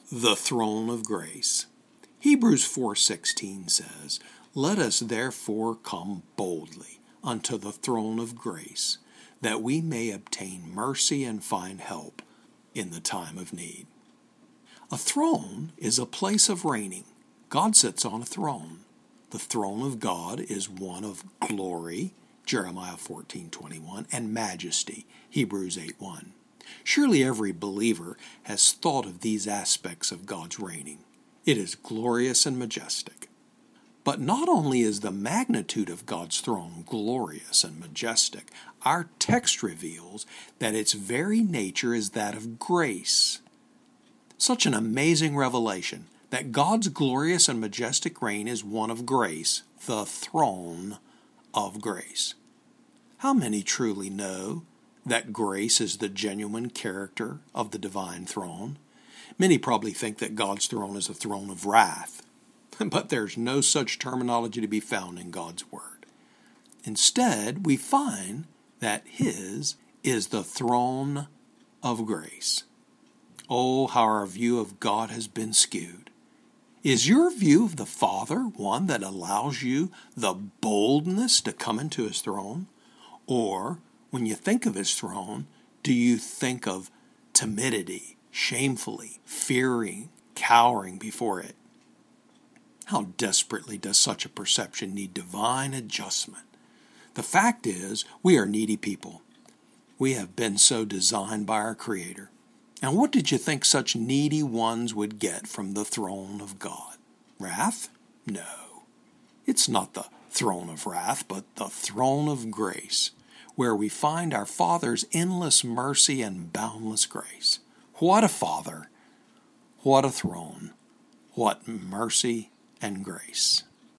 The throne of grace. Hebrews 4:16 says, "Let us therefore come boldly unto the throne of grace, that we may obtain mercy and find help in the time of need." A throne is a place of reigning. God sits on a throne. The throne of God is one of glory, Jeremiah 14:21, and majesty, Hebrews 8:1. Surely every believer has thought of these aspects of God's reigning. It is glorious and majestic. But not only is the magnitude of God's throne glorious and majestic, our text reveals that its very nature is that of grace. Such an amazing revelation that God's glorious and majestic reign is one of grace, the throne of grace. How many truly know that grace is the genuine character of the divine throne? Many probably think that God's throne is a throne of wrath, but there's no such terminology to be found in God's Word. Instead, we find that His is the throne of grace. Oh, how our view of God has been skewed. Is your view of the Father one that allows you the boldness to come into His throne? Or, when you think of His throne, do you think of timidity, shamefully, fearing, cowering before it? How desperately does such a perception need divine adjustment? The fact is, we are needy people. We have been so designed by our Creator. And what did you think such needy ones would get from the throne of God? Wrath? No. It's not the throne of wrath, but the throne of grace, where we find our Father's endless mercy and boundless grace. What a Father! What a throne! What mercy and grace!